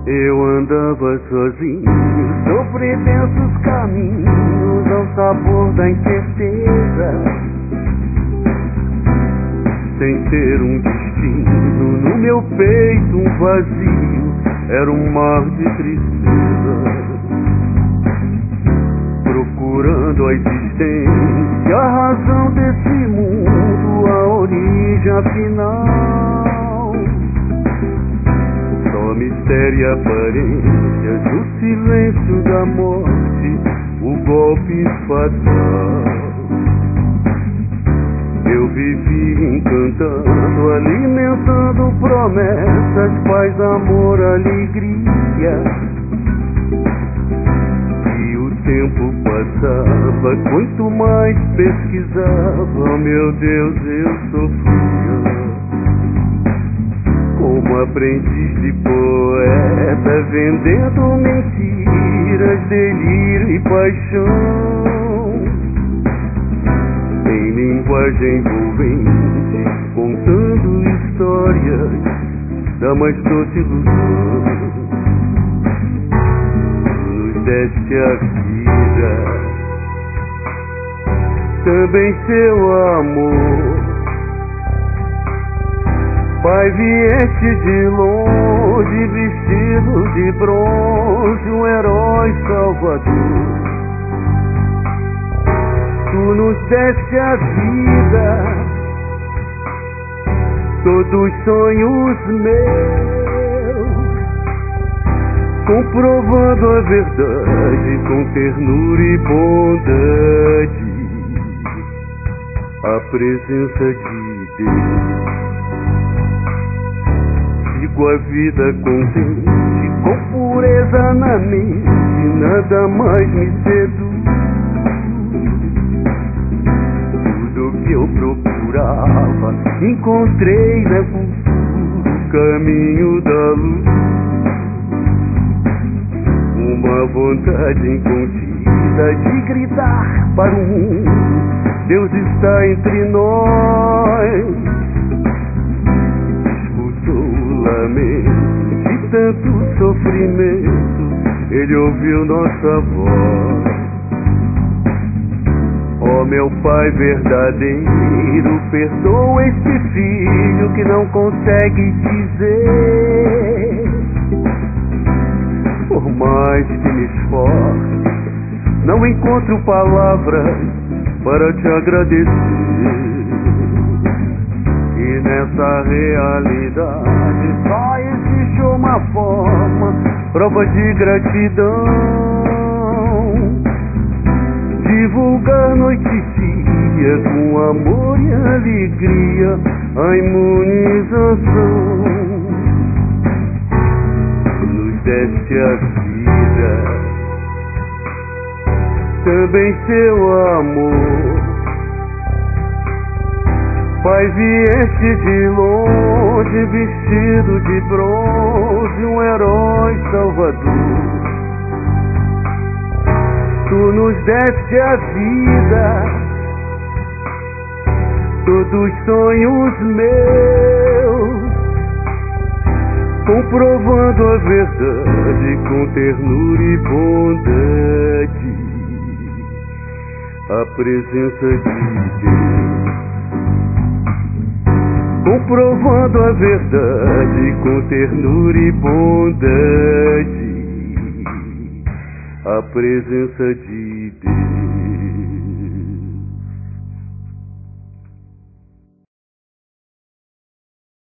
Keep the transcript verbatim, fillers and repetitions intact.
Eu andava sozinho sobre densos caminhos ao sabor da incerteza, sem ter um destino. No meu peito um vazio, era um mar de tristeza, procurando a existência, a razão desse mundo, a origem afinal. Só mistério e aparências, no silêncio da morte, o golpe fatal. Eu vivi encantando, alimentando promessas, paz, amor, alegria. E o tempo passava, quanto mais pesquisava, meu Deus, eu sofria. Como aprendiz de poeta, vendendo mentiras, delírio e paixão, em linguagem envolvente, contando histórias da mais doce ilusão. Tu nos deste a vida, também seu amor. Pai, vieste de longe, vestido de bronze, um herói salvador. Tu nos deste a vida, todos sonhos meus, comprovando a verdade com ternura e bondade, a presença de Deus. Sigo a vida contente, com pureza na mente, nada mais me seduz. Tudo que eu procurava, encontrei na cultura, o caminho da luz. Uma vontade incontida de gritar para o mundo: Deus está entre nós. Lamento de tanto sofrimento, Ele ouviu nossa voz. Ó meu Pai verdadeiro, perdoa este filho que não consegue dizer. Por mais que me esforce, não encontro palavras para te agradecer. E nessa realidade só existe uma forma, prova de gratidão: divulgar noite e dia, com amor e alegria, a imunização. Nos deste a vida, também seu amor. Pai, vieste de longe, vestido de bronze, um herói salvador. Tu nos deste a vida, todos sonhos meus, comprovando a verdade com ternura e bondade, a presença de Deus. Comprovando a verdade com ternura e bondade, a presença de Deus.